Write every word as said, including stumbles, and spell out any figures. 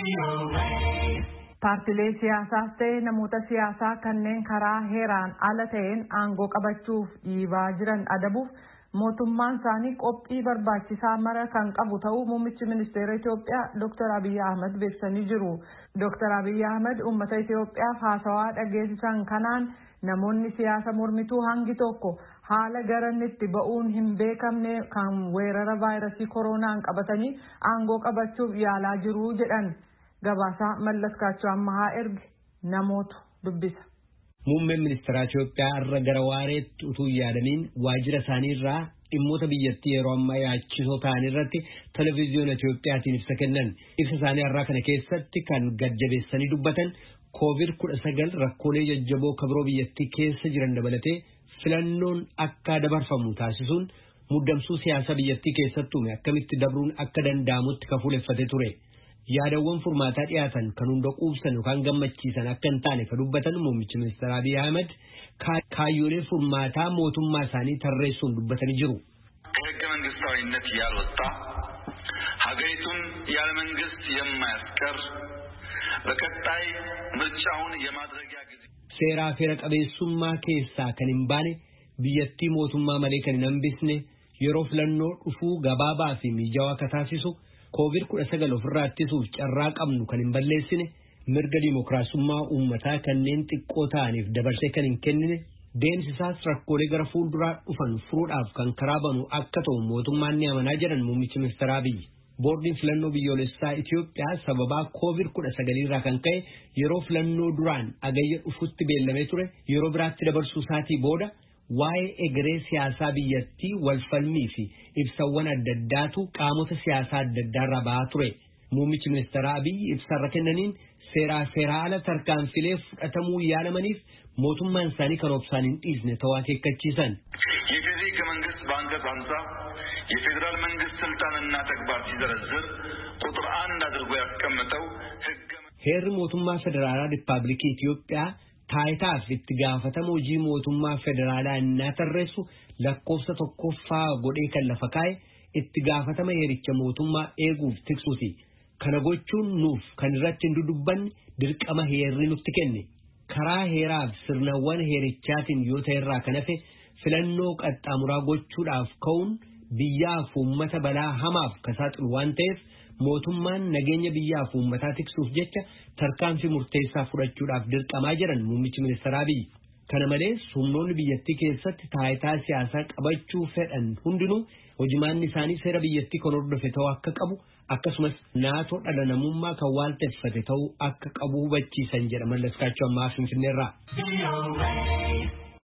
Paartilee siyaasaas ta'e namoota siyaasaa kanneen karaa heeraan ala ta'een aangoo qabachuuf dhiibaa jiran adabuuf mootummaan isaanii qophii barbaachisaa mara kan qabu ta'uu muummichi ministeera Itoophiyaa Dr. Abiy Ahmed beeksisanii jiru. Dr. Abiy Ahmed uummata Itoophiyaaf haasawaa dhageessisan kanaan namoonni siyaasa mormituu hangi tokko haala garannitti ba'uun hin beekamne kan weerara vaayirasii koronaan qabatanii aangoo qabachuuf yaalaa jiru jedhan. Gabaasaa Mallas Kaachoo Ammahaa erge namootu dubbisa. Muummeen ministeera Itoophiyaa irra gara waareetti utuu yaadaniin waajjira isaanii irraa dhimmoota biyyattii yeroo ammaa yaachisoo ta'an irratti televezyiyoona Itoophiyaatiin ibsa kennan. Ibsa isaanii irraa kana keessatti kan gad-jabeessanii dubbatan koovid kudha sagal rakkoolee jajjaboo kabiroo biyyattii keessa jiran dabalatee filannoon akka dabarfamu taasisuun muddamsuu siyaasa biyyattii keessatti uume akkamitti dabruun akka danda'amutti kafuuleffate ture. Yaadawwan furmaataa dhiyaatan kan hunda quubsan yookaan gammachiisan akka hin taane kan dubbatan muummichi ministeera Abiy Ahmed kaayyoolee furmaataa mootummaa isaanii tarreessuun dubbatanii jiru. ከህገ መንግስታዊነት ያልወጣ ሀገሪቱን ያለ መንግስት የማያስቀር በቀጣይ ምርጫውን የማድረጊያ ጊዜ seeraa feera qabeessummaa keessaa kan hin baane biyyattii mootummaa malee kan hin hambisne yeroo filannoo dhufuu gabaabaa fi mijaawaa akka taasisu koovid kudha sagal ofirraa ittisuuf carraa qabnu kan hin balleessine mirga dimookiraasummaa uummataa kanneen xiqqoo ta'aniif dabarsee kan hin kennine deemsisaas rakkoolee gara fuulduraa dhufan furuudhaaf kan karaa banu akka ta'u mootummaan ni amanaa jedhan muummichi ministeera Abiy. Boordiin filannoo biyyoolessaa Itoophiyaa sababaa koovid kudha sagal irraa kan ka'e yeroo filannoo duraan agayya dhufutti beellamee ture yeroo biraatti dabarsuu isaatii booda waa'ee egeree siyaasaa biyyattii walfalmii fi ibsawwan adda addaatu qaamota siyaasaa adda addaarraa ba'aa ture. Muummichi ministeera Abiy ibsarra kennaniin seeraa seeraa ala tarkaanfilee fudhatamuu yaalamaniif mootummaan isaanii kan obsaan hin dhiisne ta'uu akeekkachiisan. የጊዜ ከመንግስት በአንቀጽ ሃምሳ የፌዴራል መንግስት ስልጣንና ተግባር ሲዘረዝር ቁጥር አንድ አድርጎ ያስቀመጠው ህገ heerri mootummaa federaalaa riippaabilikii Itoophiyaa taayitaaf itti gaafatama hojii mootummaa federaalaa innaa tarreessu lakkoofsa tokkoffaa godhee kan lafa kaa'e itti gaafatama heericha mootummaa eeguuf tiksuuti. Kana gochuun nuuf kan irratti hin dudubbanne dirqama heerri nutti kenne. Karaa heeraaf sirnawwan heerichaatiin yoo ta'e irraa kan hafe filannoo qaxxaamuraa gochuudhaaf ka'uun biyyaaf uummata balaa hamaaf kasaaxilu waan ta'eef mootummaan nageenya biyyaaf uummataa tiksuuf jecha tarkaanfii murteessaa fudhachuudhaaf dirqamaa jiran muummichi ministeera Abiy. Kana malees humnoonni biyyattii keessatti taayitaa siyaasaa qabachuu fedhan hundinuu hojimaanni isaanii seera biyyattii kan hordofe ta'uu akka qabu akkasumas naatoo dhala namummaa kan waalteffate ta'uu akka qabu hubachiisan jedha Mallas Kaachoo ammaa Finfinneerraa.